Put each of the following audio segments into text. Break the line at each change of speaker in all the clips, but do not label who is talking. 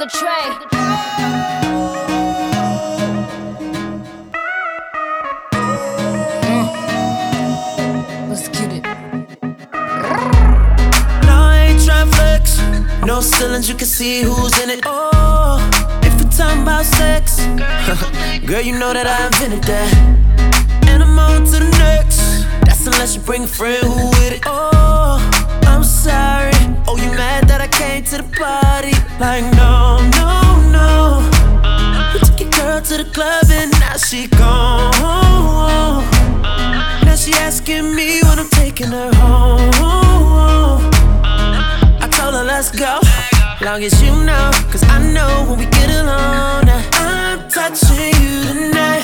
the tray. Let's get it.
No, I ain't tryna flex. No ceilings, you can see who's in it. Oh, if we're talking about sex, girl, you know that I invented that. And I'm on to the next. That's unless you bring a friend who with it. Oh, I'm sorry. Oh, you mad that I came to the party? Like, no, no, no. You took your girl to the club and now she gone. Now she asking me when I'm taking her home. I told her let's go, long as you know, cause I know when we get alone. I'm touching you tonight.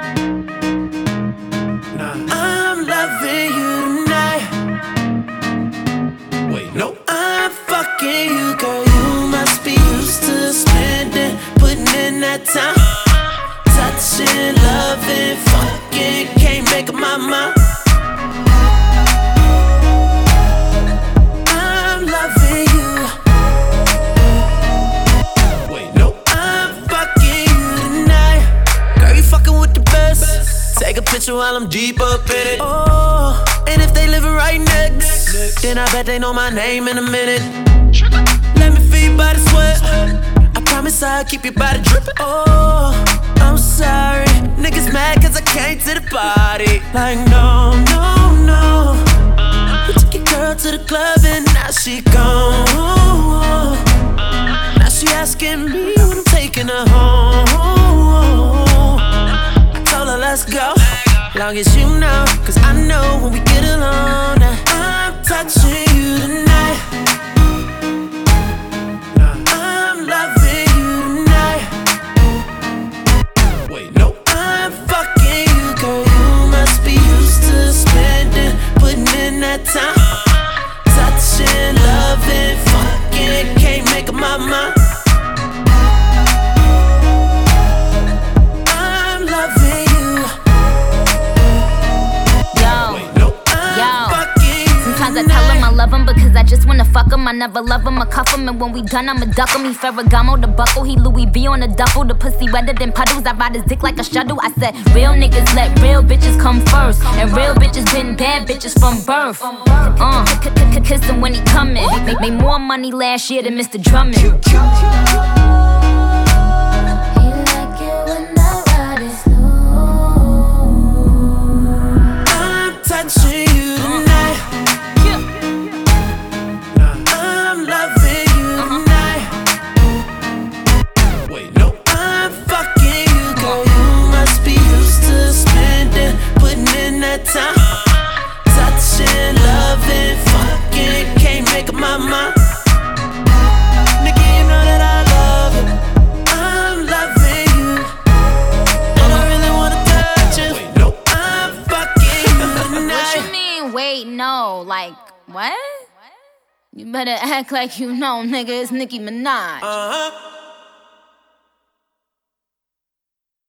I'm loving you tonight. Wait, no, I'm fucking you, girl. You must be used to spending, putting in that time. Touching, loving, fucking, can't make up my mind. I'm loving you. Wait, no, I'm fucking you tonight. Girl, you fucking with the best. Take a picture while I'm deep up in it. Oh, and if they living right next, then I bet they know my name in a minute. Let me feel your body sweat. I promise I'll keep your body dripping. Oh, I'm sorry, niggas mad cause I came to the party. Like, no, no, no. You took your girl to the club and now she gone. Now she asking me when I'm taking her home. I told her let's go, long as you know, cause I know when we get alone. I'm touching you tonight. I'm loving you tonight. Wait, no, I'm fucking you, girl. You must be used to spending, putting in that time. Touching, loving, fucking, can't make up my mind. I'm loving you. Wait, no, I'm fucking you.
Sometimes I tell him I love him because I just wanna fuck him. I never love him or cuff him, and when we done, I'ma duck him. He Ferragamo, the buckle, he Louis V on the duffel. The pussy wetter than puddles, I ride his dick like a shuttle. I said, real niggas let real bitches come first, and real bitches been bad bitches from birth. Kiss him when he comin'. Made more money last year than Mr. Drummond.
I'm touching you tonight. I'm loving you tonight. Wait, no, I'm fucking you, girl. You must be used to spending, putting in that time. Touching, loving, fucking, can't make up my mind. Nigga, you know that I love you. I'm loving you, and I really wanna touch you. Wait, no, I'm fucking you tonight.
What you mean, wait, no? Like, what? You better act like you know, nigga, it's Nicki Minaj.